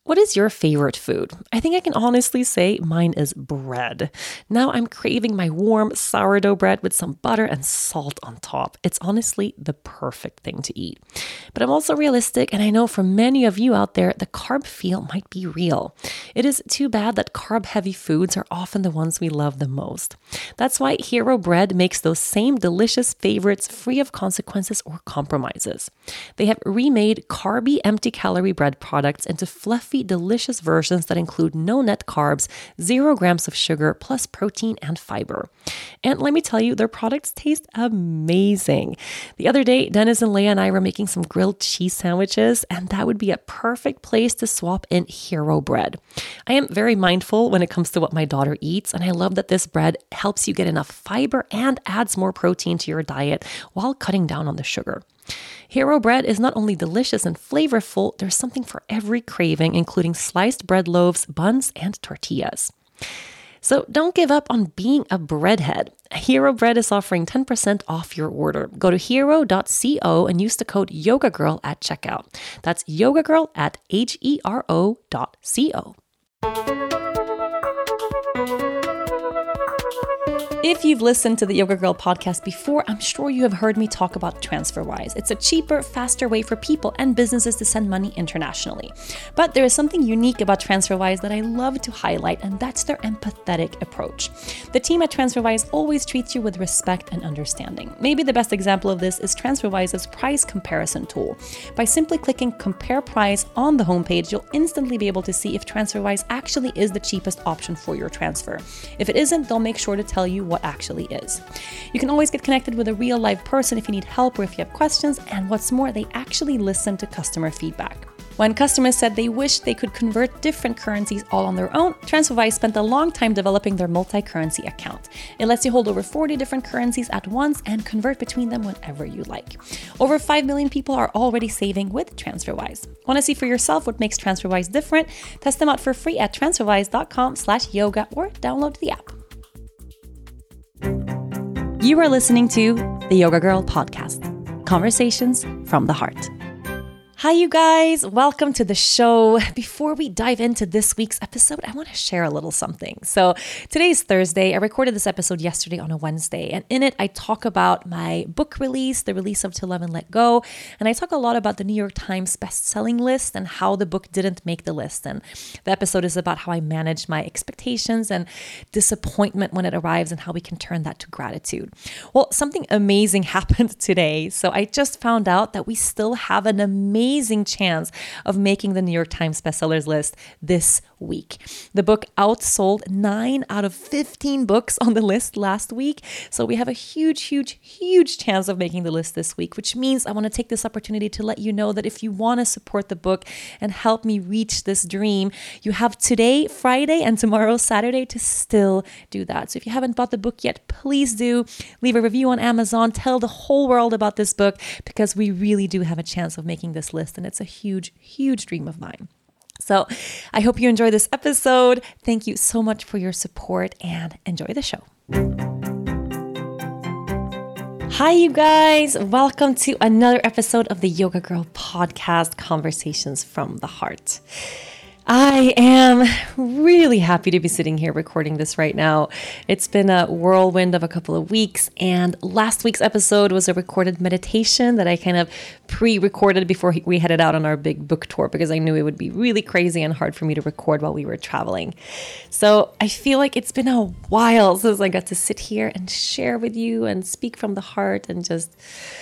What is your favorite food? I think I can honestly say mine is bread. Now I'm craving my warm sourdough bread with some butter and salt on top. It's honestly the perfect thing to eat. But I'm also realistic, and I know for many of you out there, the carb feel might be real. It is too bad that carb-heavy foods are often the ones we love the most. That's why Hero Bread makes those same delicious favorites free of consequences or compromises. They have remade carby, empty-calorie bread products into fluffy, delicious versions that include no net carbs, 0 grams of sugar, plus protein and fiber. And let me tell you, their products taste amazing. The other day, Dennis and Leah and I were making some grilled cheese sandwiches, and that would be a perfect place to swap in Hero Bread. I am very mindful when it comes to what my daughter eats, and I love that this bread helps you get enough fiber and adds more protein to your diet while cutting down on the sugar. Hero Bread is not only delicious and flavorful, there's something for every craving, including sliced bread loaves, buns, and tortillas. So don't give up on being a breadhead. Hero Bread is offering 10% off your order. Go to hero.co and use the code YogaGirl at checkout. That's YogaGirl at hero.co. If you've listened to the Yoga Girl podcast before, I'm sure you have heard me talk about TransferWise. It's a cheaper, faster way for people and businesses to send money internationally. But there is something unique about TransferWise that I love to highlight, and that's their empathetic approach. The team at TransferWise always treats you with respect and understanding. Maybe the best example of this is TransferWise's price comparison tool. By simply clicking Compare Price on the homepage, you'll instantly be able to see if TransferWise actually is the cheapest option for your transfer. If it isn't, they'll make sure to tell you what actually is. You can always get connected with a real live person if you need help or if you have questions, and what's more, they actually listen to customer feedback. When customers said they wished they could convert different currencies all on their own, TransferWise spent a long time developing their multi-currency account. It lets you hold over 40 different currencies at once and convert between them whenever you like. Over 5 million people are already saving with TransferWise. Want to see for yourself what makes TransferWise different? Test them out for free at transferwise.com/yoga or download the app. You are listening to the Yoga Girl podcast, conversations from the heart. Hi, you guys. Welcome to the show. Before we dive into this week's episode, I want to share a little something. So today's Thursday. I recorded this episode yesterday on a Wednesday, and in it, I talk about my book release, the release of To Love and Let Go, and I talk a lot about the New York Times best-selling list and how the book didn't make the list. And the episode is about how I manage my expectations and disappointment when it arrives and how we can turn that to gratitude. Well, something amazing happened today. So I just found out that we still have an amazing chance of making the New York Times bestsellers list this week. The book outsold 9 out of 15 books on the list last week. So we have a huge chance of making the list this week, which means I want to take this opportunity to let you know that if you want to support the book and help me reach this dream, you have today, Friday, and tomorrow, Saturday, to still do that. So if you haven't bought the book yet, please do. Leave a review on Amazon. Tell the whole world about this book, because we really do have a chance of making this list, and it's a huge dream of mine. So I hope you enjoy this episode. Thank you so much for your support, and enjoy the show. Hi, you guys. Welcome to another episode of the Yoga Girl podcast, Conversations from the Heart. I am really happy to be sitting here recording this right now. It's been a whirlwind of a couple of weeks, and last week's episode was a recorded meditation that I kind of pre-recorded before we headed out on our big book tour, because I knew it would be really crazy and hard for me to record while we were traveling. So I feel like it's been a while since I got to sit here and share with you and speak from the heart and just,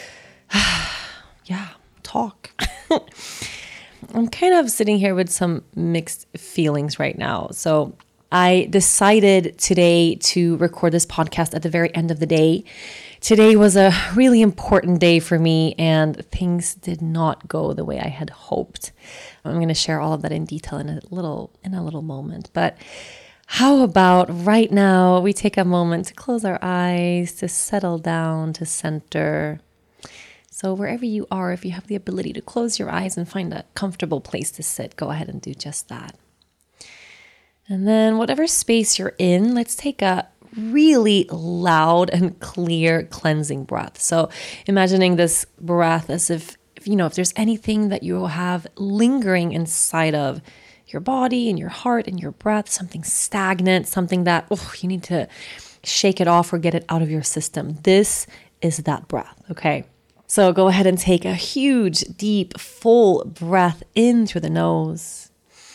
talk. I'm kind of sitting here with some mixed feelings right now. So I decided today to record this podcast at the very end of the day. Today was a really important day for me, and things did not go the way I had hoped. I'm going to share all of that in detail in a little moment. But how about right now we take a moment to close our eyes, to settle down, to center. So wherever you are, if you have the ability to close your eyes and find a comfortable place to sit, go ahead and do just that. And then whatever space you're in, let's take a really loud and clear cleansing breath. So imagining this breath as if there's anything that you have lingering inside of your body and your heart and your breath, something stagnant, something that you need to shake it off or get it out of your system. This is that breath, okay? So go ahead and take a huge, deep, full breath in through the nose.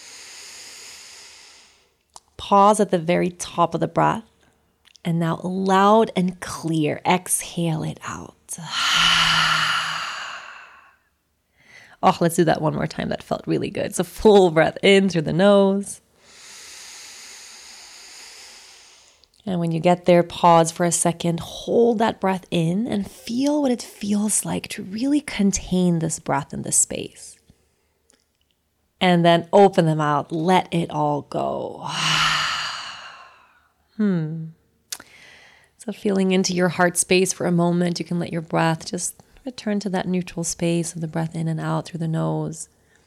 Pause at the very top of the breath. And now loud and clear, exhale it out. Oh, let's do that one more time. That felt really good. So full breath in through the nose. And when you get there, pause for a second, hold that breath in and feel what it feels like to really contain this breath in this space. And then open them out, let it all go. So feeling into your heart space for a moment, you can let your breath just return to that neutral space of the breath in and out through the nose.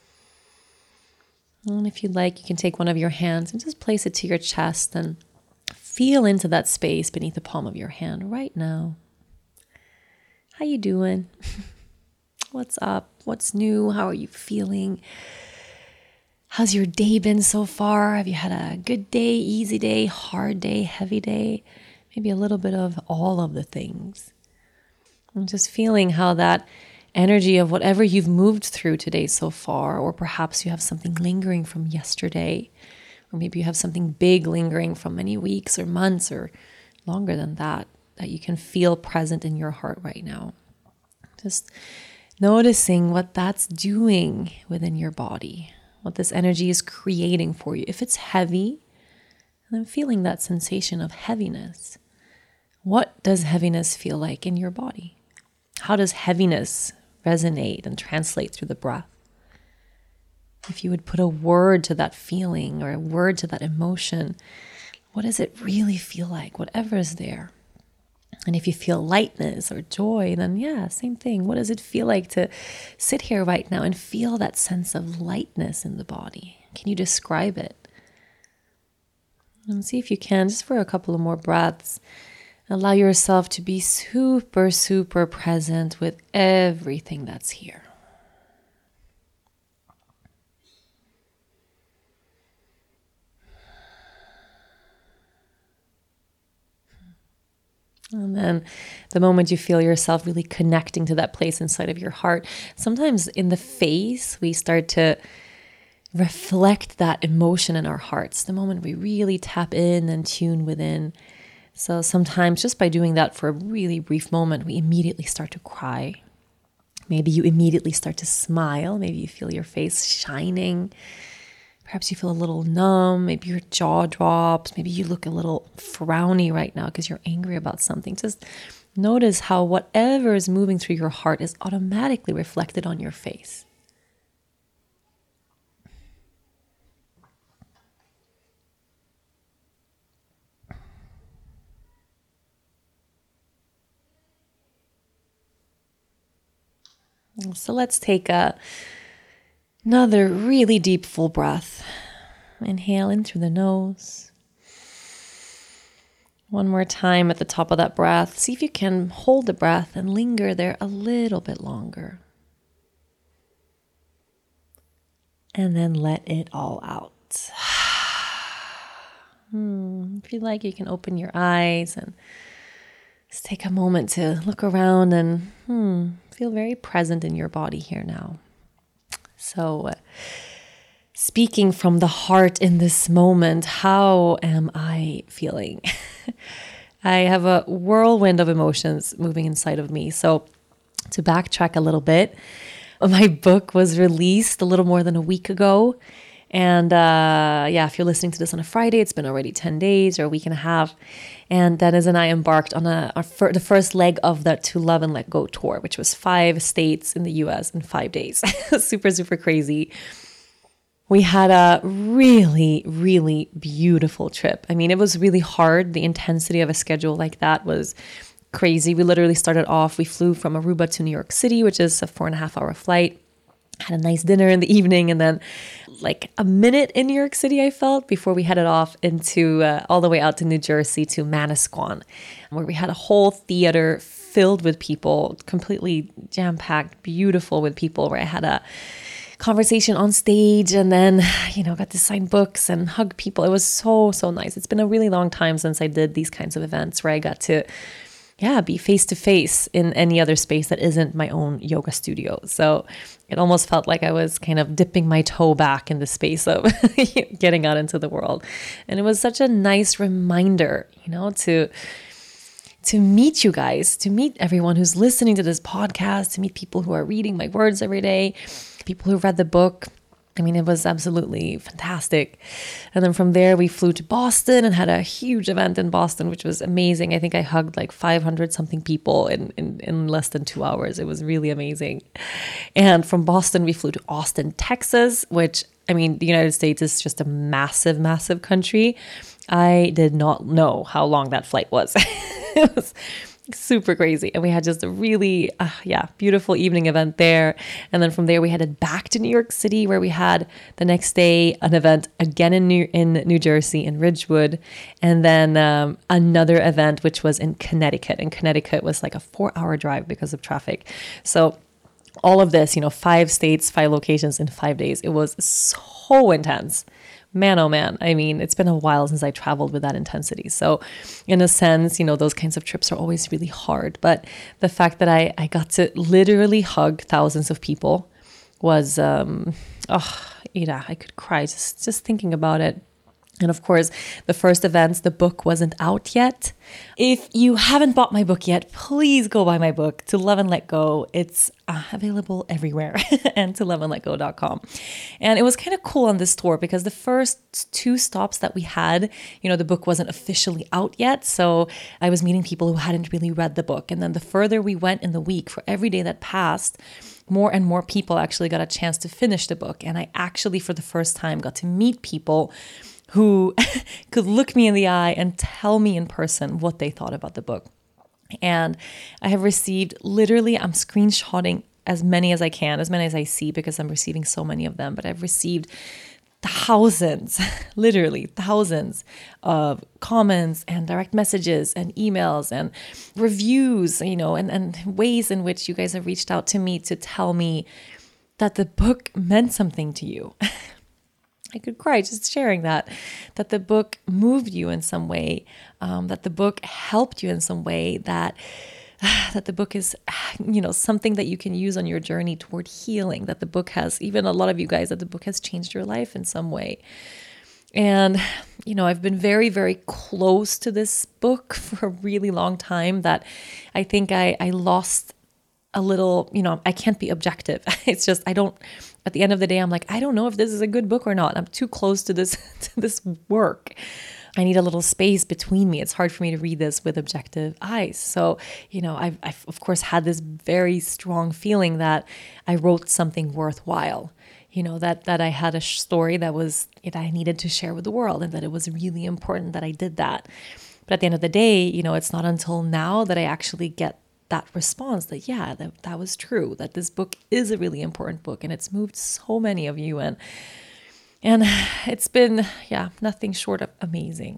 And if you'd like, you can take one of your hands and just place it to your chest and feel into that space beneath the palm of your hand right now. How you doing? What's up? What's new? How are you feeling? How's your day been so far? Have you had a good day, easy day, hard day, heavy day? Maybe a little bit of all of the things. I'm just feeling how that energy of whatever you've moved through today so far, or perhaps you have something lingering from yesterday, or maybe you have something big lingering from many weeks or months or longer than that, that you can feel present in your heart right now. Just noticing what that's doing within your body, what this energy is creating for you. If it's heavy, and I'm feeling that sensation of heaviness. What does heaviness feel like in your body? How does heaviness resonate and translate through the breath? If you would put a word to that feeling or a word to that emotion, what does it really feel like? Whatever is there. And if you feel lightness or joy, then yeah, same thing. What does it feel like to sit here right now and feel that sense of lightness in the body? Can you describe it? And see if you can, just for a couple of more breaths, allow yourself to be super, super present with everything that's here. And then the moment you feel yourself really connecting to that place inside of your heart, sometimes in the face, we start to reflect that emotion in our hearts, the moment we really tap in and tune within. So sometimes just by doing that for a really brief moment, we immediately start to cry. Maybe you immediately start to smile. Maybe you feel your face shining. Perhaps you feel a little numb. Maybe your jaw drops. Maybe you look a little frowny right now because you're angry about something. Just notice how whatever is moving through your heart is automatically reflected on your face. So let's take another really deep full breath. Inhale in through the nose. One more time at the top of that breath. See if you can hold the breath and linger there a little bit longer. And then let it all out. If you'd like, you can open your eyes and just take a moment to look around and feel very present in your body here now. So, speaking from the heart in this moment, how am I feeling? I have a whirlwind of emotions moving inside of me. So, to backtrack a little bit, my book was released a little more than a week ago. And if you're listening to this on a Friday, it's been already 10 days or a week and a half. And Dennis and I embarked on the first leg of that To Love and Let Go tour, which was 5 states in the US in 5 days. Super, super crazy. We had a really, really beautiful trip. I mean, it was really hard. The intensity of a schedule like that was crazy. We literally started off, we flew from Aruba to New York City, which is a 4.5-hour flight. Had a nice dinner in the evening, and then like a minute in New York City, I felt, before we headed off into all the way out to New Jersey to Manasquan, where we had a whole theater filled with people, completely jam-packed, beautiful with people, where I had conversation on stage, and then, got to sign books and hug people. It was so, so nice. It's been a really long time since I did these kinds of events where I got to be face to face in any other space that isn't my own yoga studio. So it almost felt like I was kind of dipping my toe back in the space of getting out into the world. And it was such a nice reminder, to meet you guys, to meet everyone who's listening to this podcast, to meet people who are reading my words every day, people who read the book. I mean, it was absolutely fantastic. And then from there, we flew to Boston and had a huge event in Boston, which was amazing. I think I hugged like 500 something people in less than 2 hours. It was really amazing. And from Boston, we flew to Austin, Texas, which, I mean, the United States is just a massive, massive country. I did not know how long that flight was. It was super crazy. And we had just a really, beautiful evening event there. And then from there, we headed back to New York City, where we had the next day an event again in New Jersey, in Ridgewood. And then another event, which was in Connecticut. And Connecticut was like a 4-hour drive because of traffic. So all of this, 5 states, 5 locations in 5 days. It was so intense. Man, oh man. I mean, it's been a while since I traveled with that intensity. So in a sense, those kinds of trips are always really hard. But the fact that I got to literally hug thousands of people was, I could cry just thinking about it. And of course, the first events, the book wasn't out yet. If you haven't bought my book yet, please go buy my book, To Love and Let Go. It's available everywhere and toLoveAndLetGo.com. And it was kind of cool on this tour because the first 2 stops that we had, the book wasn't officially out yet. So I was meeting people who hadn't really read the book. And then the further we went in the week, for every day that passed, more and more people actually got a chance to finish the book. And I actually, for the first time, got to meet people who could look me in the eye and tell me in person what they thought about the book. And I have received, literally, I'm screenshotting as many as I can, as many as I see, because I'm receiving so many of them, but I've received thousands, literally thousands of comments and direct messages and emails and reviews, and ways in which you guys have reached out to me to tell me that the book meant something to you. I could cry just sharing that the book moved you in some way, that the book helped you in some way, that the book is, something that you can use on your journey toward healing, that the book has, even a lot of you guys, that the book has changed your life in some way. And, I've been very, very close to this book for a really long time, that I think I lost a little, I can't be objective. It's just, at the end of the day, I'm like, I don't know if this is a good book or not. I'm too close to this work. I need a little space between me. It's hard for me to read this with objective eyes. So, I've of course had this very strong feeling that I wrote something worthwhile, that I had a story that I needed to share with the world, and that it was really important that I did that. But at the end of the day, it's not until now that I actually get that response that was true, that this book is a really important book, and it's moved so many of you, and it's been nothing short of amazing.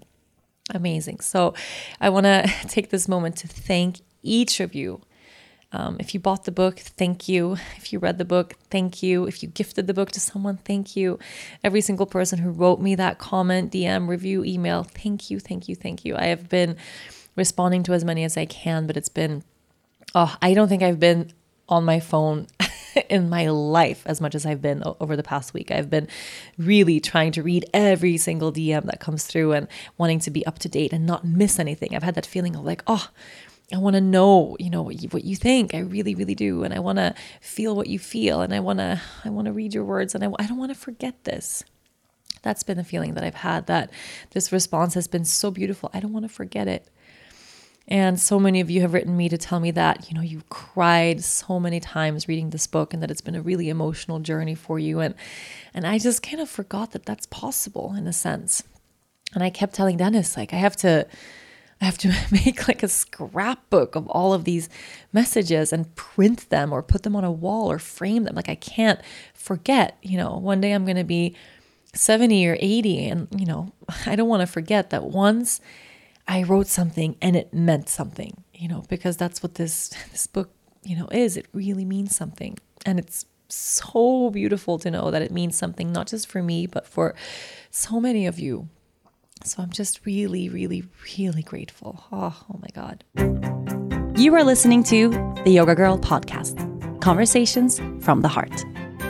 So I want to take this moment to thank each of you. If you bought the book, thank you. If you read the book, thank you. If you gifted the book to someone, thank you. Every single person who wrote me that comment, DM, review, email, thank you. I have been responding to as many as I can, but it's been I don't think I've been on my phone in my life as much as I've been over the past week. I've been really trying to read every single DM that comes through and wanting to be up to date and not miss anything. I've had that feeling of like, I want to know, what you think. I really, really do. And I want to feel what you feel. And I want to read your words. And I don't want to forget this. That's been the feeling that I've had, that this response has been so beautiful. I don't want to forget it. And so many of you have written me to tell me that, you cried so many times reading this book, and that it's been a really emotional journey for you. And I just kind of forgot that that's possible in a sense. And I kept telling Dennis, like, I have to make like a scrapbook of all of these messages and print them or put them on a wall or frame them. Like, I can't forget, one day I'm going to be 70 or 80. And, I don't want to forget that once I wrote something and it meant something, because that's what this book, is. It really means something. And it's so beautiful to know that it means something, not just for me, but for so many of you. So I'm just really, really, really grateful. Oh my God. You are listening to the Yoga Girl podcast, conversations from the heart.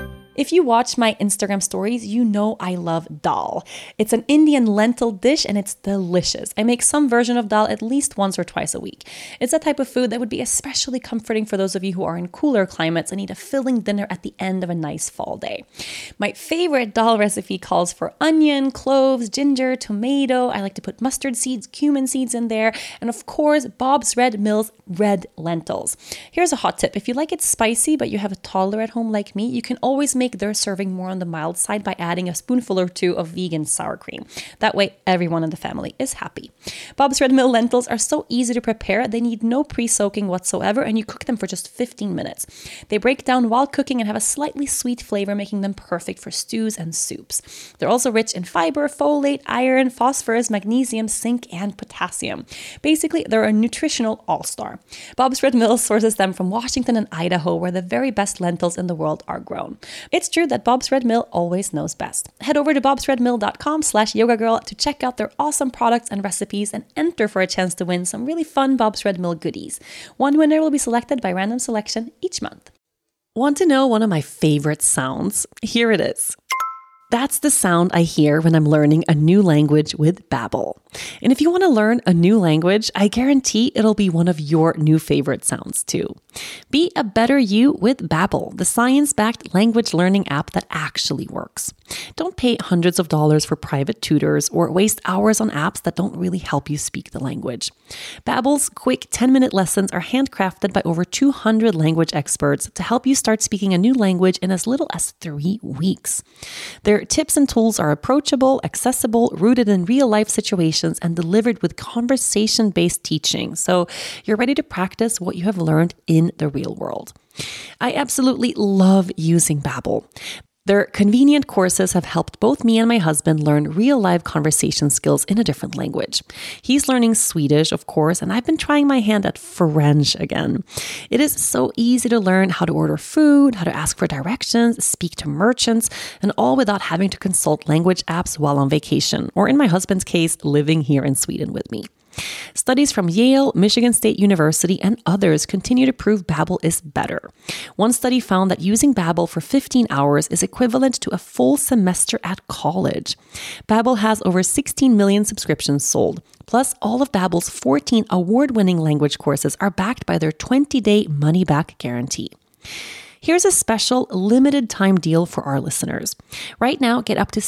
If you watch my Instagram stories, you know I love dal. It's an Indian lentil dish and it's delicious. I make some version of dal at least once or twice a week. It's a type of food that would be especially comforting for those of you who are in cooler climates and need a filling dinner at the end of a nice fall day. My favorite dal recipe calls for onion, cloves, ginger, tomato. I like to put mustard seeds, cumin seeds in there, and of course, Bob's Red Mill's red lentils. Here's a hot tip. If you like it spicy, but you have a toddler at home like me, you can always make their serving more on the mild side by adding a spoonful or two of vegan sour cream. That way, everyone in the family is happy. Bob's Red Mill lentils are so easy to prepare. They need no pre-soaking whatsoever, and you cook them for just 15 minutes. They break down while cooking and have a slightly sweet flavor, making them perfect for stews and soups. They're also rich in fiber, folate, iron, phosphorus, magnesium, zinc, and potassium. Basically, they're a nutritional all-star. Bob's Red Mill sources them from Washington and Idaho, where the very best lentils in the world are grown. It's true that Bob's Red Mill always knows best. Head over to bobsredmill.com/yogagirl to check out their awesome products and recipes and enter for a chance to win some really fun Bob's Red Mill goodies. One winner will be selected by random selection each month. Want to know one of my favorite sounds? Here it is. That's the sound I hear when I'm learning a new language with Babbel. And if you want to learn a new language, I guarantee it'll be one of your new favorite sounds too. Be a better you with Babbel, the science-backed language learning app that actually works. Don't pay hundreds of dollars for private tutors or waste hours on apps that don't really help you speak the language. Babbel's quick 10-minute lessons are handcrafted by over 200 language experts to help you start speaking a new language in as little as 3 weeks. Their tips and tools are approachable, accessible, rooted in real-life situations, and delivered with conversation-based teaching, so you're ready to practice what you have learned in the real world. I absolutely love using Babbel. Their convenient courses have helped both me and my husband learn real-life conversation skills in a different language. He's learning Swedish, of course, and I've been trying my hand at French again. It is so easy to learn how to order food, how to ask for directions, speak to merchants, and all without having to consult language apps while on vacation, or in my husband's case, living here in Sweden with me. Studies from Yale, Michigan State University, and others continue to prove Babbel is better. One study found that using Babbel for 15 hours is equivalent to a full semester at college. Babbel has over 16 million subscriptions sold. Plus, all of Babbel's 14 award-winning language courses are backed by their 20-day money-back guarantee. Here's a special limited time deal for our listeners. Right now, get up to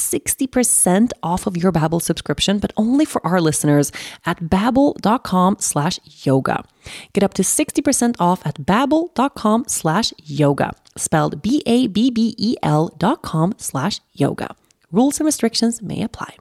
60% off of your Babbel subscription, but only for our listeners at babbel.com/yoga. Get up to 60% off at babbel.com/yoga, spelled BABBEL.com/yoga. Rules and restrictions may apply.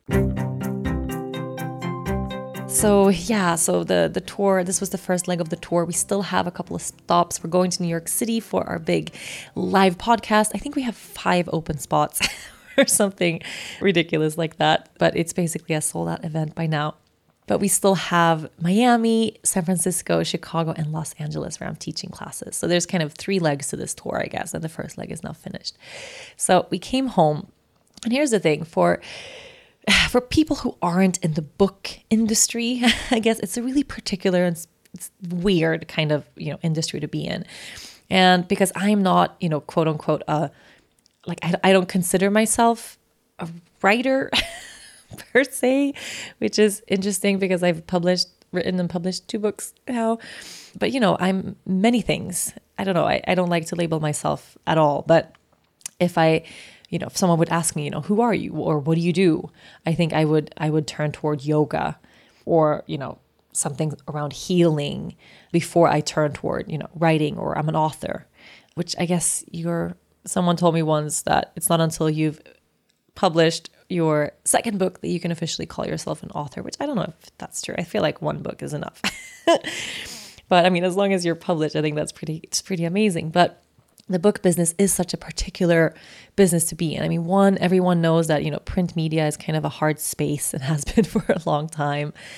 So the tour, this was the first leg of the tour. We still have a couple of stops. We're going to New York City for our big live podcast. I think we have 5 open spots or something ridiculous like that. But it's basically a sold out event by now. But we still have Miami, San Francisco, Chicago, and Los Angeles where I'm teaching classes. So there's kind of 3 legs to this tour, I guess. And the first leg is now finished. So we came home. And here's the thing, for people who aren't in the book industry, I guess it's a really particular and it's weird kind of, industry to be in. And because I'm not, quote unquote, I don't consider myself a writer per se, which is interesting because I've written and published 2 books now. But, I'm many things. I don't know. I don't like to label myself at all. But if if someone would ask me, who are you or what do you do? I think I would turn toward yoga or, something around healing before I turn toward, writing, or I'm an author, which I guess someone told me once that it's not until you've published your second book that you can officially call yourself an author, which I don't know if that's true. I feel like 1 book is enough. But I mean, as long as you're published, I think it's pretty amazing. But the book business is such a particular business to be in. I mean, everyone knows that, print media is kind of a hard space and has been for a long time.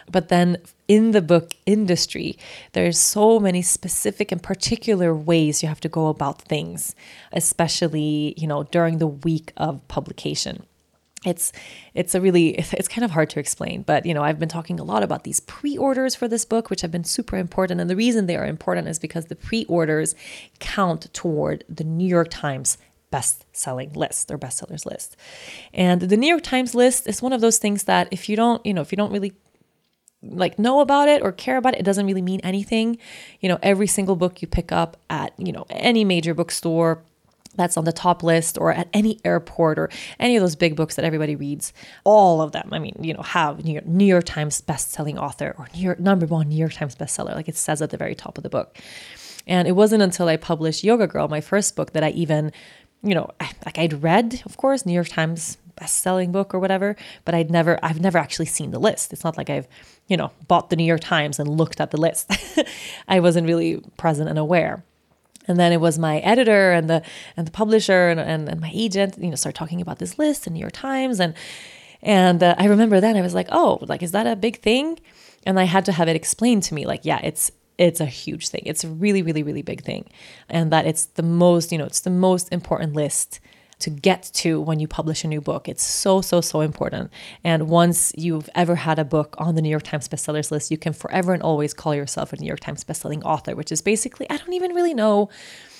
But then in the book industry, there's so many specific and particular ways you have to go about things, especially, during the week of publication. It's kind of hard to explain, but I've been talking a lot about these pre-orders for this book, which have been super important. And the reason they are important is because the pre-orders count toward the New York Times best-selling list or bestsellers list. And the New York Times list is one of those things that if you don't really know about it or care about it, it doesn't really mean anything. Every single book you pick up at, any major bookstore that's on the top list, or at any airport, or any of those big books that everybody reads, all of them, have New York Times best-selling author or number one New York Times bestseller, like it says at the very top of the book. And it wasn't until I published Yoga Girl, my first book, that I even, I'd read, of course, New York Times best-selling book or whatever, but I've never actually seen the list. It's not like I've, bought the New York Times and looked at the list. I wasn't really present and aware. And then it was my editor and the publisher and my agent, started talking about this list in New York Times. And I remember then I was like, oh, is that a big thing? And I had to have it explained to me, yeah, it's a huge thing. It's a really, really, really big thing. And that it's the most, it's the most important list to get to when you publish a new book. It's so, so, so important. And once you've ever had a book on the New York Times bestsellers list, you can forever and always call yourself a New York Times bestselling author, which is basically, I don't even really know,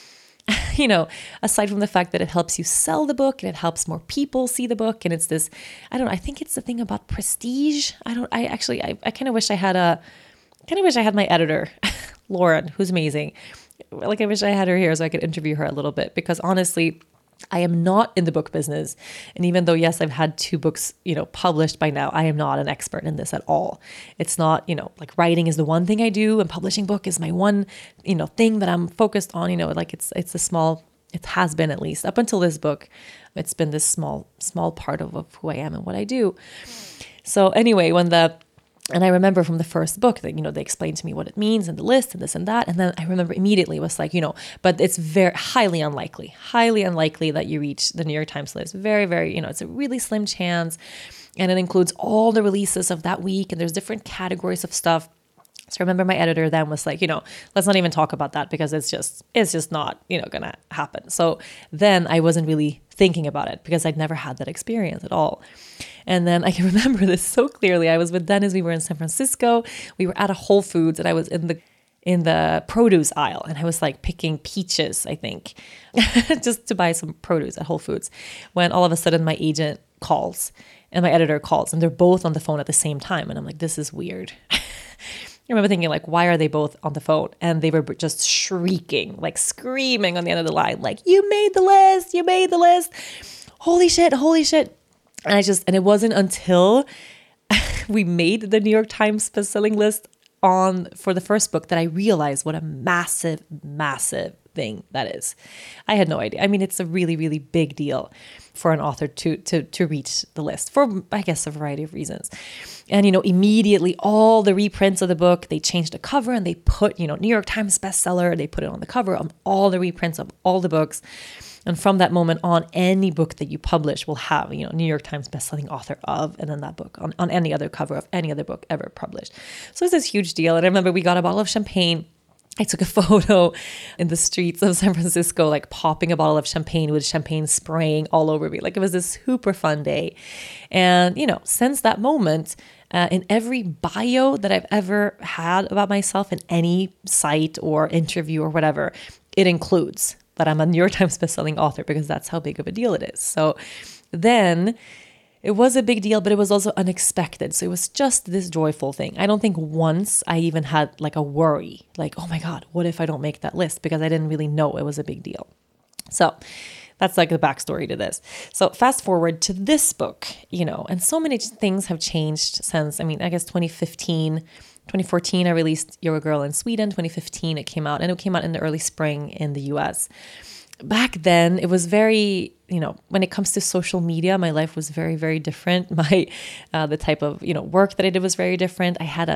aside from the fact that it helps you sell the book and it helps more people see the book. And it's this, I think it's the thing about prestige. I kind of wish I had my editor, Lauren, who's amazing. I wish I had her here so I could interview her a little bit, because honestly, I am not in the book business. And even though, yes, I've had 2 books, published by now, I am not an expert in this at all. It's not, writing is the one thing I do and publishing book is my one, thing that I'm focused on, it's a small, it has been, at least up until this book, it's been this small part of who I am and what I do. So anyway, and I remember from the first book that, they explained to me what it means and the list and this and that. And then I remember immediately it was but it's very highly unlikely that you reach the New York Times list. Very, very, it's a really slim chance. And it includes all the releases of that week. And there's different categories of stuff. So I remember my editor then was like, let's not even talk about that because it's just not, going to happen. So then I wasn't really thinking about it because I'd never had that experience at all. And then I can remember this so clearly. I was with Dennis. We were in San Francisco. We were at a Whole Foods and I was in the produce aisle and I was picking peaches, I think, just to buy some produce at Whole Foods, when all of a sudden my agent calls and my editor calls and they're both on the phone at the same time. And I'm like, this is weird. I remember thinking why are they both on the phone? And they were just shrieking, screaming on the end of the line, you made the list. Holy shit. And it wasn't until we made the New York Times bestselling list for the first book that I realized what a massive, massive thing that is. I had no idea. It's a really, really big deal for an author to reach the list for, I guess, a variety of reasons. And, immediately all the reprints of the book, they changed the cover and they put, New York Times bestseller, they put it on the cover of all the reprints of all the books. And from that moment on, any book that you publish will have, New York Times bestselling author of, and then that book on any other cover of any other book ever published. So it's this huge deal. And I remember we got a bottle of champagne. I took a photo in the streets of San Francisco, popping a bottle of champagne with champagne spraying all over me. It was this super fun day. And, since that moment, in every bio that I've ever had about myself in any site or interview or whatever, it includes that I'm a New York Times bestselling author because that's how big of a deal it is. So then it was a big deal, but it was also unexpected. So it was just this joyful thing. I don't think once I even had a worry, oh my God, what if I don't make that list? Because I didn't really know it was a big deal. So that's the backstory to this. So fast forward to this book, and so many things have changed since, I guess 2014, I released Yoga Girl in Sweden. 2015, it came out, and it came out in the early spring in the US. back then it was very, when it comes to social media, my life was very, very different. The type of, work that I did was very different.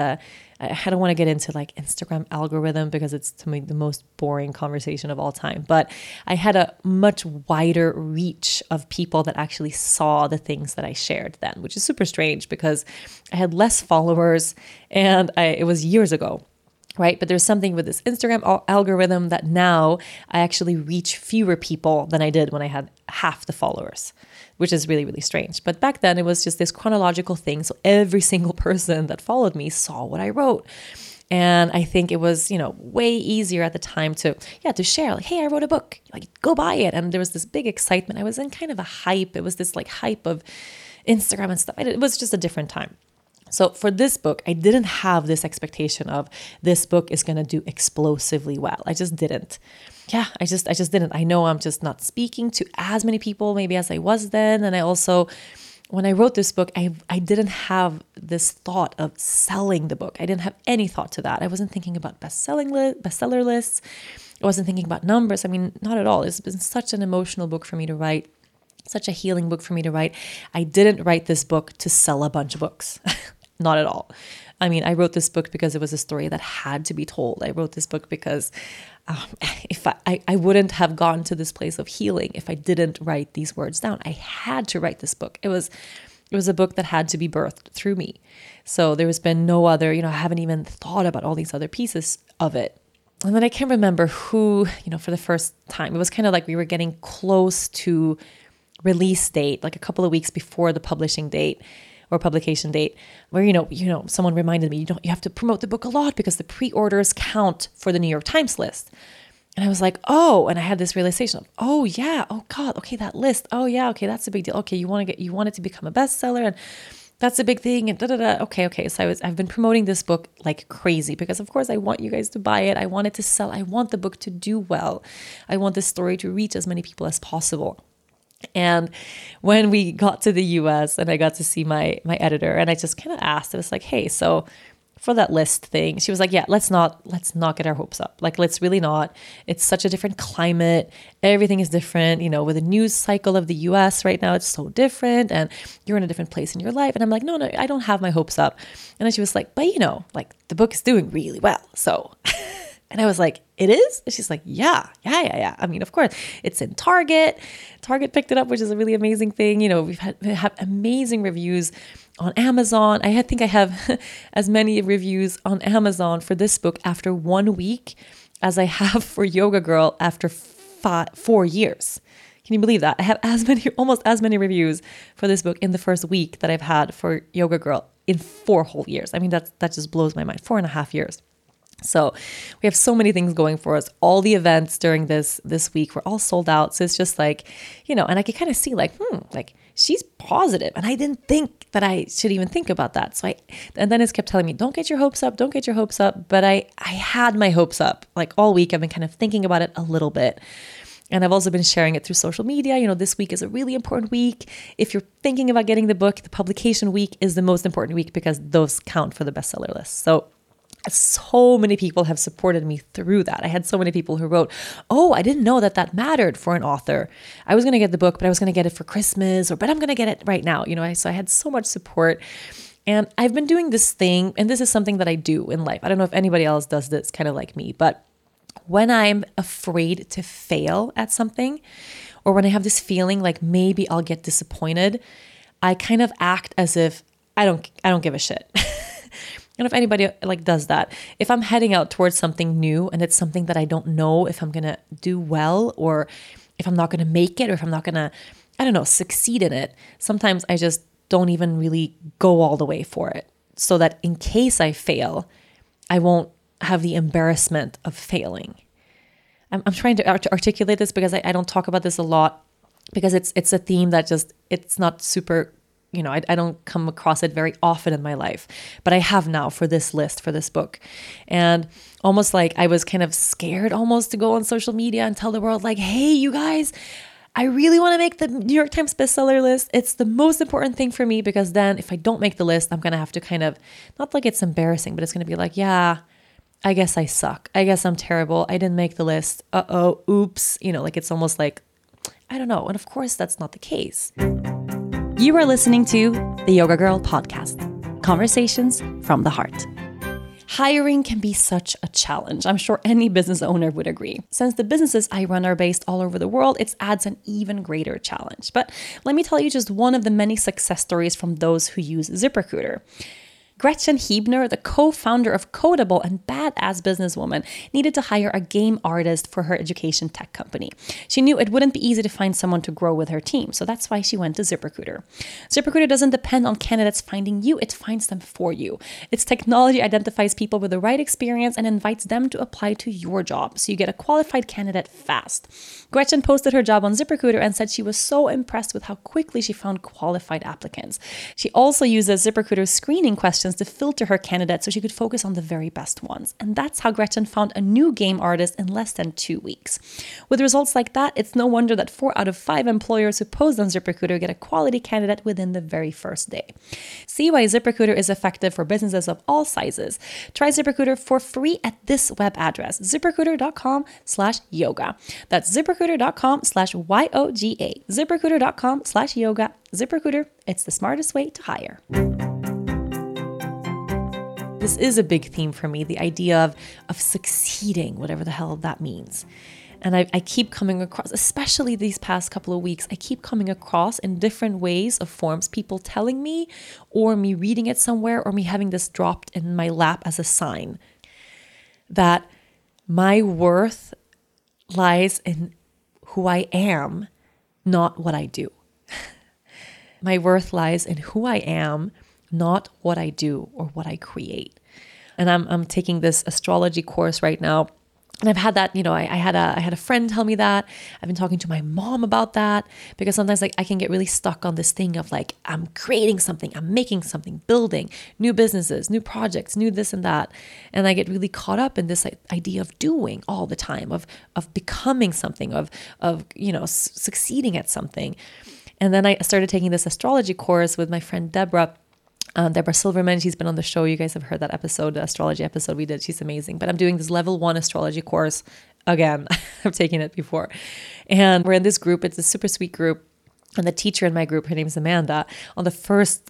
I don't want to get into like Instagram algorithm because it's to me the most boring conversation of all time. But I had a much wider reach of people that actually saw the things that I shared then, which is super strange because I had less followers and it was years ago. Right. But there's something with this Instagram algorithm that now I actually reach fewer people than I did when I had half the followers, which is really, really strange. But back then it was just this chronological thing. So every single person that followed me saw what I wrote. And I think it was, way easier at the time to share like, hey, I wrote a book, like go buy it. And there was this big excitement. I was in kind of a hype. It was this like hype of Instagram and stuff. It was just a different time. So for this book, I didn't have this expectation of this book is going to do explosively well. I just didn't. Yeah, I just didn't. I know I'm just not speaking to as many people maybe as I was then. And I also, when I wrote this book, I didn't have this thought of selling the book. I didn't have any thought to that. I wasn't thinking about bestseller lists. I wasn't thinking about numbers. I mean, not at all. It's been such an emotional book for me to write. Such a healing book for me to write. I didn't write this book to sell a bunch of books. Not at all. I mean, I wrote this book because it was a story that had to be told. I wrote this book because if I wouldn't have gone to this place of healing if I didn't write these words down. I had to write this book. It was a book that had to be birthed through me. So there has been no other, I haven't even thought about all these other pieces of it. And then I can't remember who, for the first time, it was kind of like we were getting close to release date, like a couple of weeks before the publishing date or publication date, where, someone reminded me, you have to promote the book a lot because the pre-orders count for the New York Times list. And I was like, oh, and I had this realization of, oh yeah, oh God, okay, that list. Oh yeah, okay, that's a big deal. Okay, you want it to become a bestseller and that's a big thing and Okay. So I've been promoting this book like crazy because of course I want you guys to buy it. I want it to sell. I want the book to do well. I want this story to reach as many people as possible. And when we got to the US and I got to see my editor and I just kind of asked, I was like, hey, so for that list thing, she was like, yeah, let's not get our hopes up. Like, let's really not. It's such a different climate. Everything is different, with the news cycle of the US right now, it's so different and you're in a different place in your life. And I'm like, no, I don't have my hopes up. And then she was like, but like the book is doing really well. So and I was like, it is? And she's like, yeah. I mean, of course, it's in Target. Target picked it up, which is a really amazing thing. We have amazing reviews on Amazon. I think I have as many reviews on Amazon for this book after 1 week as I have for Yoga Girl after 4 years. Can you believe that? I have almost as many reviews for this book in the first week that I've had for Yoga Girl in 4 whole years. I mean, that just blows my mind. 4.5 years. So we have so many things going for us. All the events during this week were all sold out. So it's just like, and I could kind of see like she's positive. And I didn't think that I should even think about that. And then it kept telling me, don't get your hopes up. But I had my hopes up like all week. I've been kind of thinking about it a little bit. And I've also been sharing it through social media. This week is a really important week. If you're thinking about getting the book, the publication week is the most important week because those count for the bestseller list. So many people have supported me through that. I had so many people who wrote, oh, I didn't know that mattered for an author. I was going to get the book, but I was going to get it for Christmas but I'm going to get it right now. So I had so much support and I've been doing this thing. And this is something that I do in life. I don't know if anybody else does this kind of like me, but when I'm afraid to fail at something or when I have this feeling like maybe I'll get disappointed, I kind of act as if I don't give a shit. I don't know if anybody like does that. If I'm heading out towards something new and it's something that I don't know if I'm going to do well or if I'm not going to make it or if I'm not going to, succeed in it, sometimes I just don't even really go all the way for it so that in case I fail, I won't have the embarrassment of failing. I'm trying to articulate this because I don't talk about this a lot because it's a theme that it's not super I don't come across it very often in my life, but I have now for this list, for this book. And almost like I was kind of scared almost to go on social media and tell the world like, hey, you guys, I really want to make the New York Times bestseller list. It's the most important thing for me because then if I don't make the list, I'm going to have to kind of, not like it's embarrassing, but it's going to be like, yeah, I guess I suck. I guess I'm terrible. I didn't make the list. Uh-oh, oops. Like it's almost like, I don't know. And of course, that's not the case. You are listening to the Yoga Girl podcast, conversations from the heart. Hiring can be such a challenge. I'm sure any business owner would agree. Since the businesses I run are based all over the world, it adds an even greater challenge. But let me tell you just one of the many success stories from those who use ZipRecruiter. Gretchen Huebner, the co-founder of Codable and badass businesswoman, needed to hire a game artist for her education tech company. She knew it wouldn't be easy to find someone to grow with her team, so that's why she went to ZipRecruiter. ZipRecruiter doesn't depend on candidates finding you, it finds them for you. Its technology identifies people with the right experience and invites them to apply to your job, so you get a qualified candidate fast. Gretchen posted her job on ZipRecruiter and said she was so impressed with how quickly she found qualified applicants. She also uses ZipRecruiter's screening questions to filter her candidates so she could focus on the very best ones. And that's how Gretchen found a new game artist in less than 2 weeks. With results like that, it's no wonder that 4 out of 5 employers who post on ZipRecruiter get a quality candidate within the very first day. See why ZipRecruiter is effective for businesses of all sizes. Try ZipRecruiter for free at this web address, ZipRecruiter.com/yoga. That's ZipRecruiter.com/YOGA. ZipRecruiter.com/yoga. ZipRecruiter, it's the smartest way to hire. This is a big theme for me, the idea of succeeding, whatever the hell that means. And I keep coming across, especially these past couple of weeks, I keep coming across in different ways of forms, people telling me or me reading it somewhere or me having this dropped in my lap as a sign that my worth lies in who I am, not what I do. My worth lies in who I am, not what I do or what I create. And I'm taking this astrology course right now. And I've had that, I had a friend tell me that. I've been talking to my mom about that because sometimes I can get really stuck on this thing of I'm creating something, I'm making something, building new businesses, new projects, new this and that. And I get really caught up in this idea of doing all the time, of becoming something, of succeeding at something. And then I started taking this astrology course with my friend Deborah Silverman. She's been on the show. You guys have heard that episode, the astrology episode we did. She's amazing. But I'm doing this level 1 astrology course again. I've taken it before. And we're in this group. It's a super sweet group. And the teacher in my group, her name's Amanda, on the first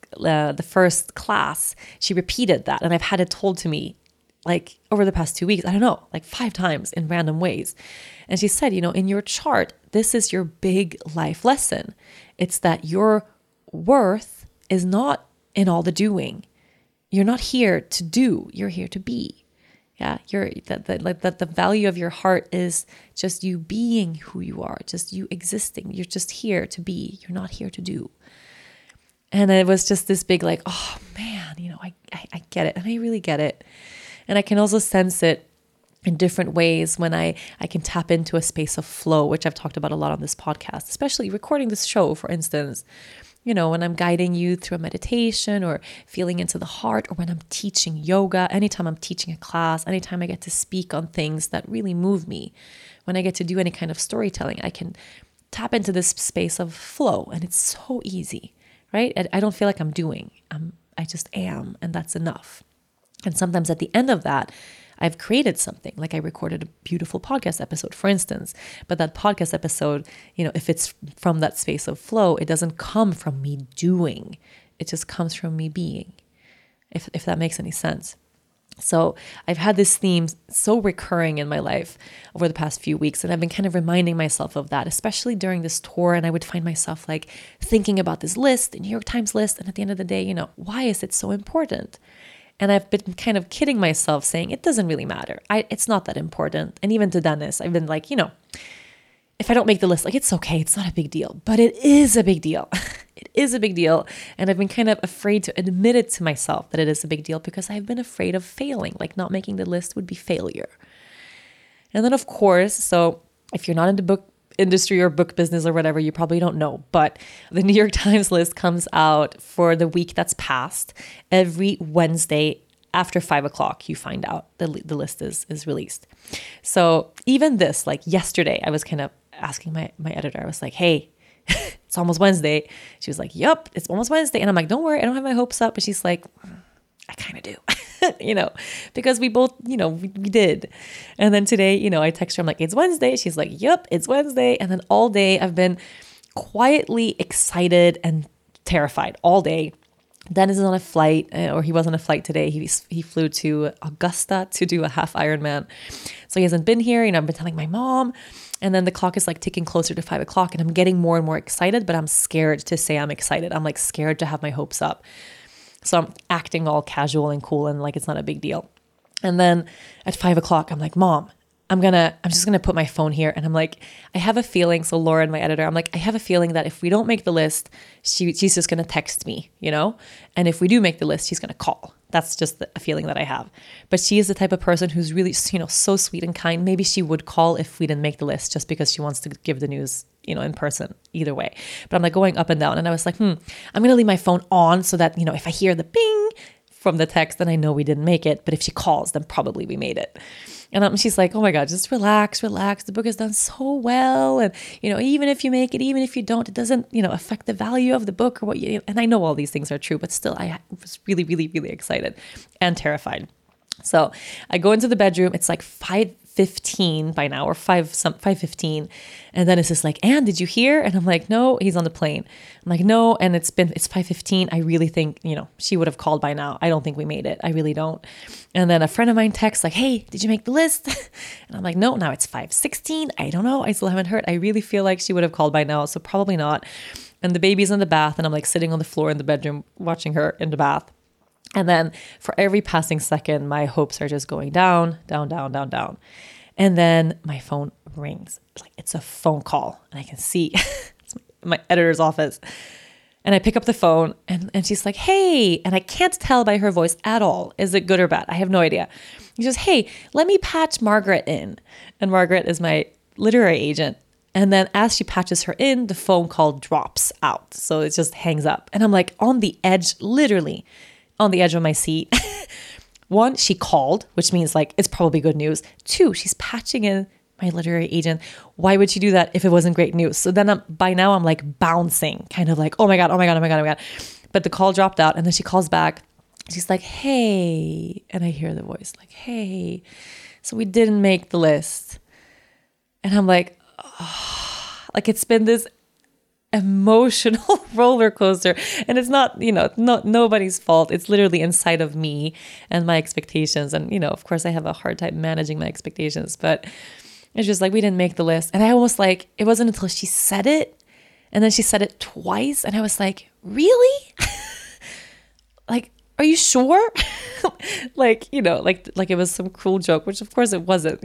class, she repeated that. And I've had it told to me over the past 2 weeks, I don't know, 5 times in random ways. And she said, in your chart, this is your big life lesson. It's that your worth is not in all the doing. You're not here to do, you're here to be. Yeah, the value of your heart is just you being who you are, just you existing. You're just here to be. You're not here to do. And it was just this big oh man, I get it. And I really get it. And I can also sense it in different ways when I can tap into a space of flow, which I've talked about a lot on this podcast, especially recording this show, for instance. When I'm guiding you through a meditation or feeling into the heart, or when I'm teaching yoga, anytime I'm teaching a class, anytime I get to speak on things that really move me, when I get to do any kind of storytelling, I can tap into this space of flow, and it's so easy, right? I don't feel like I'm doing, I just am, and that's enough. And sometimes at the end of that, I've created something, I recorded a beautiful podcast episode, for instance, but that podcast episode, if it's from that space of flow, it doesn't come from me doing, it just comes from me being, if that makes any sense. So I've had this theme so recurring in my life over the past few weeks, and I've been kind of reminding myself of that, especially during this tour. And I would find myself thinking about this list, the New York Times list, and at the end of the day, why is it so important? And I've been kind of kidding myself saying, it doesn't really matter. It's not that important. And even to Dennis, I've been if I don't make the list, it's okay. It's not a big deal, but it is a big deal. It is a big deal. And I've been kind of afraid to admit it to myself that it is a big deal because I've been afraid of failing. Not making the list would be failure. And then of course, so if you're not in the book industry or book business or whatever, you probably don't know, but the New York Times list comes out for the week that's passed. Every Wednesday after 5:00, you find out the list is released. So even this, yesterday, I was kind of asking my editor, I was like, hey, it's almost Wednesday. She was like, yup, it's almost Wednesday. And I'm like, don't worry, I don't have my hopes up. But she's like, I kind of do. because we both, we did. And then today, I text her, I'm like, it's Wednesday. She's like, yep, it's Wednesday. And then all day I've been quietly excited and terrified all day. Dennis is on a flight, or he was on a flight today. He flew to Augusta to do a half Ironman. So he hasn't been here. I've been telling my mom. And then the clock is like ticking closer to 5 o'clock and I'm getting more and more excited, but I'm scared to say I'm excited. I'm like scared to have my hopes up. So I'm acting all casual and cool and like it's not a big deal. And then at 5 o'clock, I'm like, Mom, I'm just gonna put my phone here. And I'm like, I have a feeling. So Lauren, my editor, I'm like, I have a feeling that if we don't make the list, she's just gonna text me, And if we do make the list, she's gonna call. That's just a feeling that I have. But she is the type of person who's really, so sweet and kind. Maybe she would call if we didn't make the list just because she wants to give the news, in person, either way. But I'm like going up and down. And I was like, I'm gonna leave my phone on so that, if I hear the bing from the text, then I know we didn't make it. But if she calls, then probably we made it. And she's like, oh my God, just relax. The book is done so well. And, even if you make it, even if you don't, it doesn't, affect the value of the book or what and I know all these things are true, but still I was really, really, really excited and terrified. So I go into the bedroom. It's like 5:15 by now, or 5:15. And then it's just like, Anne, did you hear? And I'm like, no, he's on the plane. I'm like, no. And it's 5:15. I really think, she would have called by now. I don't think we made it. I really don't. And then a friend of mine texts like, hey, did you make the list? And I'm like, no, now it's 5:16. I don't know. I still haven't heard. I really feel like she would have called by now. So probably not. And the baby's in the bath and I'm like sitting on the floor in the bedroom watching her in the bath. And then for every passing second, my hopes are just going down, down, down, down, down. And then my phone rings. It's a phone call and I can see it's my editor's office. And I pick up the phone and she's like, hey, and I can't tell by her voice at all. Is it good or bad? I have no idea. She says, hey, let me patch Margaret in. And Margaret is my literary agent. And then as she patches her in, the phone call drops out. So it just hangs up. And I'm like on the edge, literally on the edge of my seat. One, she called, which means like it's probably good news. Two, she's patching in my literary agent. Why would she do that if it wasn't great news? So then by now I'm like bouncing, kind of like, oh my God. But the call dropped out and then she calls back. She's like, hey. And I hear the voice like, hey. So we didn't make the list. And I'm like, oh. Like it's been this emotional roller coaster, and it's not nobody's fault. It's literally inside of me and my expectations, and of course I have a hard time managing my expectations, but it's just like we didn't make the list. And I almost like it wasn't until she said it, and then she said it twice, and I was like, really? Like, are you sure? like it was some cruel joke, which of course it wasn't.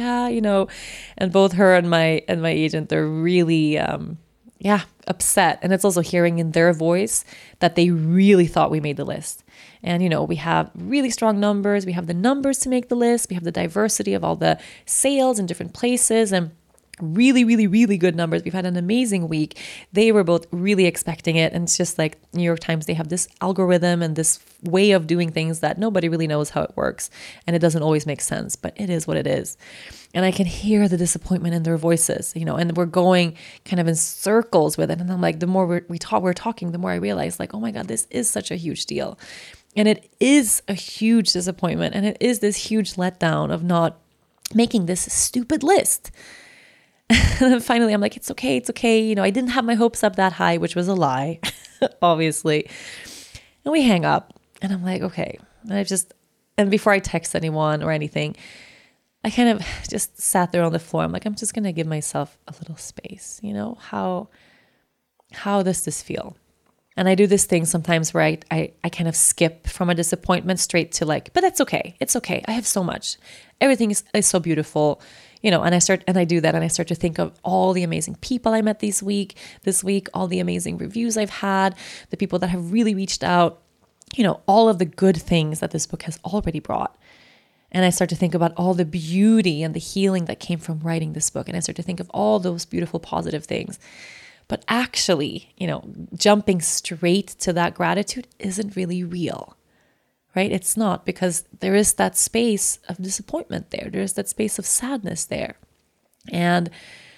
And both her and my agent, they're really upset. And it's also hearing in their voice that they really thought we made the list. And, we have really strong numbers. We have the numbers to make the list. We have the diversity of all the sales in different places and really, really, really good numbers. We've had an amazing week. They were both really expecting it. And it's just like New York Times, they have this algorithm and this way of doing things that nobody really knows how it works. And it doesn't always make sense, but it is what it is. And I can hear the disappointment in their voices, and we're going kind of in circles with it. And I'm like, the more we're talking, the more I realize like, oh my God, this is such a huge deal. And it is a huge disappointment. And it is this huge letdown of not making this stupid list. And then finally, I'm like, it's okay. I didn't have my hopes up that high, which was a lie, obviously. And we hang up and I'm like, okay. And before I text anyone or anything, I kind of just sat there on the floor. I'm like, I'm just going to give myself a little space. How does this feel? And I do this thing sometimes where I kind of skip from a disappointment straight to like, but that's okay. It's okay. I have so much. Everything is so beautiful, and I do that. And I start to think of all the amazing people I met this week, all the amazing reviews I've had, the people that have really reached out, all of the good things that this book has already brought. And I start to think about all the beauty and the healing that came from writing this book. And I start to think of all those beautiful, positive things. But actually, jumping straight to that gratitude isn't really real, right? It's not, because there is that space of disappointment there. There's that space of sadness there. And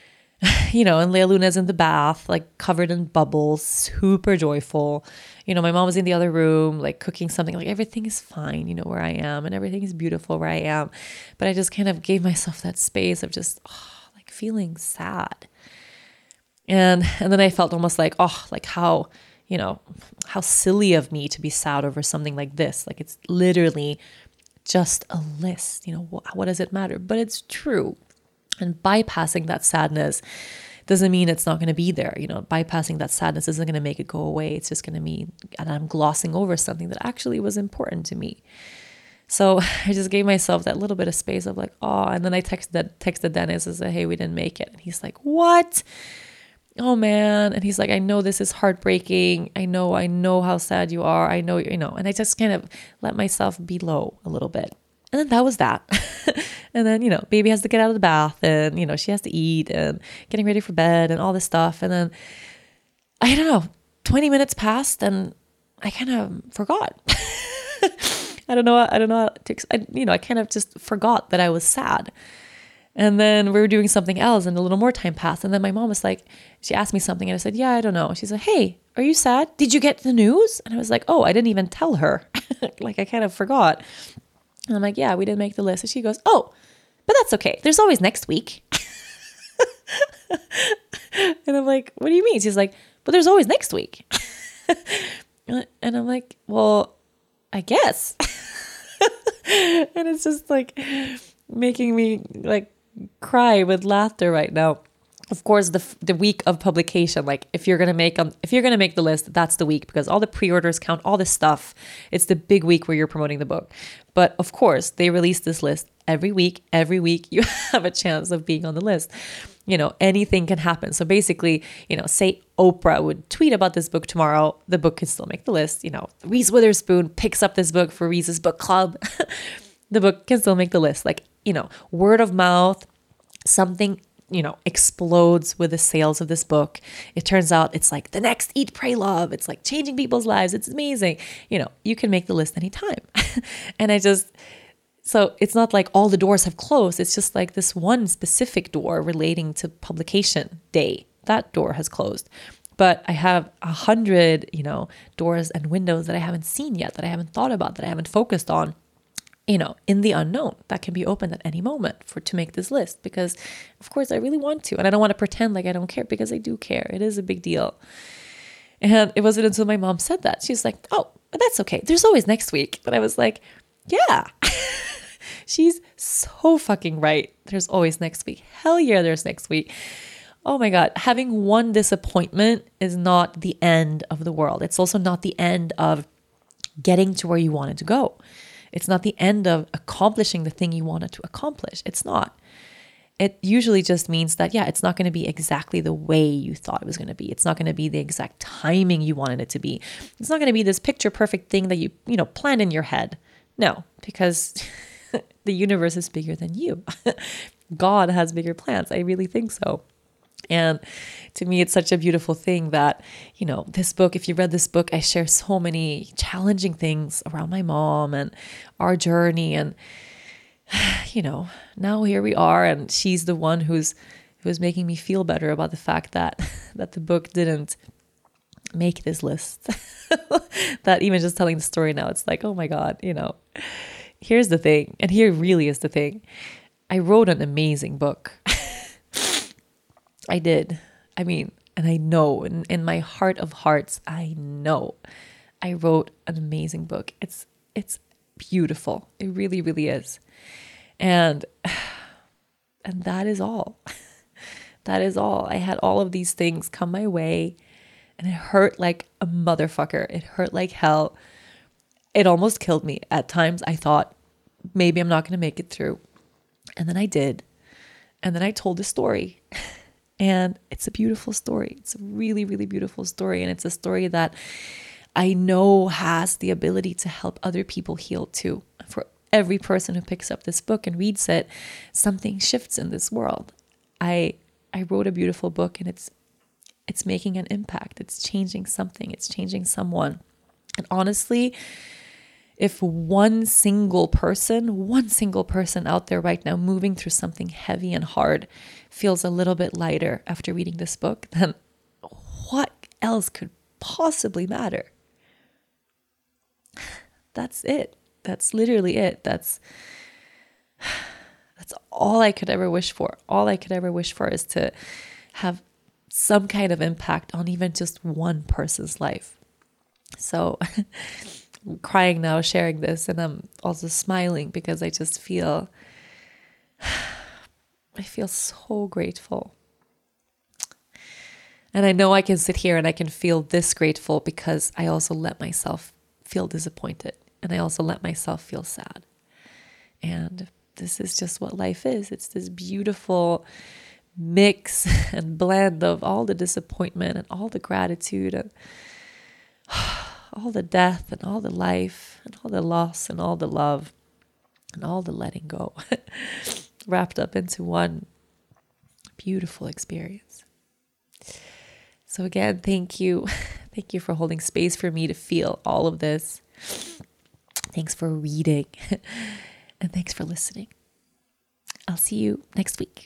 And Lea Luna's in the bath, like covered in bubbles, super joyful. My mom was in the other room, like cooking something, like everything is fine, where I am, and everything is beautiful where I am. But I just kind of gave myself that space of just like feeling sad. And then I felt almost like, like how silly of me to be sad over something like this. Like it's literally just a list, what does it matter? But it's true. And bypassing that sadness doesn't mean it's not going to be there. Bypassing that sadness isn't going to make it go away. It's just going to mean, and I'm glossing over something that actually was important to me. So I just gave myself that little bit of space of like, and then I texted Dennis and said, hey, we didn't make it. And he's like, what? Oh man. And he's like, I know this is heartbreaking. I know how sad you are. I know, and I just kind of let myself be low a little bit. And then that was that. And then, baby has to get out of the bath and, she has to eat and getting ready for bed and all this stuff. And then, I don't know, 20 minutes passed and I kind of forgot. I don't know. I kind of just forgot that I was sad. And then we were doing something else and a little more time passed. And then my mom was like, she asked me something and I said, yeah, I don't know. She's like, hey, are you sad? Did you get the news? And I was like, oh, I didn't even tell her. Like I kind of forgot. And I'm like, yeah, we didn't make the list. And she goes, oh, but that's okay. There's always next week. And I'm like, what do you mean? She's like, but there's always next week. And I'm like, well, I guess. And it's just like making me like cry with laughter right now. Of course, the week of publication, like if you're gonna make the list, that's the week because all the pre-orders count, all this stuff. It's the big week where you're promoting the book. But of course, they release this list every week. Every week you have a chance of being on the list. Anything can happen. So basically, say Oprah would tweet about this book tomorrow, the book can still make the list. Reese Witherspoon picks up this book for Reese's book club. The book can still make the list. Like, word of mouth, something explodes with the sales of this book. It turns out it's like the next Eat, Pray, Love. It's like changing people's lives. It's amazing. You can make the list anytime. And so it's not like all the doors have closed. It's just like this one specific door relating to publication day. That door has closed. But I have 100, doors and windows that I haven't seen yet, that I haven't thought about, that I haven't focused on. In the unknown that can be opened at any moment to make this list, because of course I really want to, and I don't want to pretend like I don't care because I do care. It is a big deal. And it wasn't until my mom said that. She's like, oh, that's okay. There's always next week. But I was like, yeah, she's so fucking right. There's always next week. Hell yeah, there's next week. Oh my God. Having one disappointment is not the end of the world. It's also not the end of getting to where you wanted to go. It's not the end of accomplishing the thing you wanted to accomplish. It's not. It usually just means that, yeah, it's not going to be exactly the way you thought it was going to be. It's not going to be the exact timing you wanted it to be. It's not going to be this picture perfect thing that you planned in your head. No, because the universe is bigger than you. God has bigger plans. I really think so. And to me, it's such a beautiful thing that, this book, if you read this book, I share so many challenging things around my mom and our journey. And, now here we are. And she's the one who's making me feel better about the fact that the book didn't make this list. That even just telling the story now, it's like, oh my God, here's the thing. And here really is the thing. I wrote an amazing book. I did. And I know in my heart of hearts, I know I wrote an amazing book. It's beautiful. It really, really is. And that is all. That is all. I had all of these things come my way and it hurt like a motherfucker. It hurt like hell. It almost killed me. At times I thought maybe I'm not going to make it through. And then I did. And then I told the story. And it's a beautiful story. It's a really, really beautiful story. And it's a story that I know has the ability to help other people heal too. For every person who picks up this book and reads it, something shifts in this world. I wrote a beautiful book and it's making an impact. It's changing something. It's changing someone. And honestly, if one single person out there right now moving through something heavy and hard feels a little bit lighter after reading this book, then what else could possibly matter? That's it. That's literally it. That's all I could ever wish for. All I could ever wish for is to have some kind of impact on even just one person's life. So I'm crying now sharing this, and I'm also smiling because I just feel so grateful. And I know I can sit here and I can feel this grateful because I also let myself feel disappointed, and I also let myself feel sad. And this is just what life is. It's this beautiful mix and blend of all the disappointment and all the gratitude and all the death and all the life and all the loss and all the love and all the letting go wrapped up into one beautiful experience. So again, thank you. Thank you for holding space for me to feel all of this. Thanks for reading. And thanks for listening. I'll see you next week.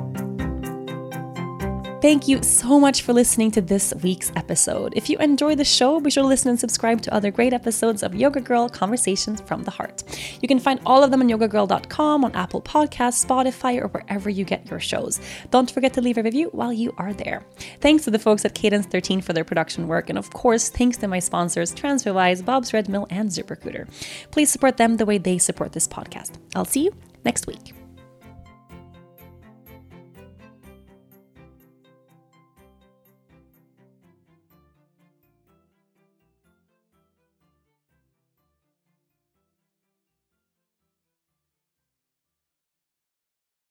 Thank you so much for listening to this week's episode. If you enjoyed the show, be sure to listen and subscribe to other great episodes of Yoga Girl Conversations from the Heart. You can find all of them on yogagirl.com, on Apple Podcasts, Spotify, or wherever you get your shows. Don't forget to leave a review while you are there. Thanks to the folks at Cadence 13 for their production work. And of course, thanks to my sponsors, TransferWise, Bob's Red Mill, and ZipRecruiter. Please support them the way they support this podcast. I'll see you next week.